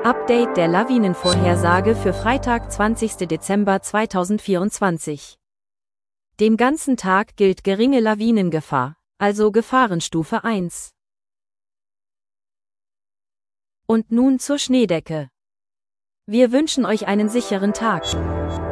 Update der Lawinenvorhersage für Freitag, 20. Dezember 2024. Den ganzen Tag gilt geringe Lawinengefahr, also Gefahrenstufe 1. Und nun zur Schneedecke. Wir wünschen euch einen sicheren Tag.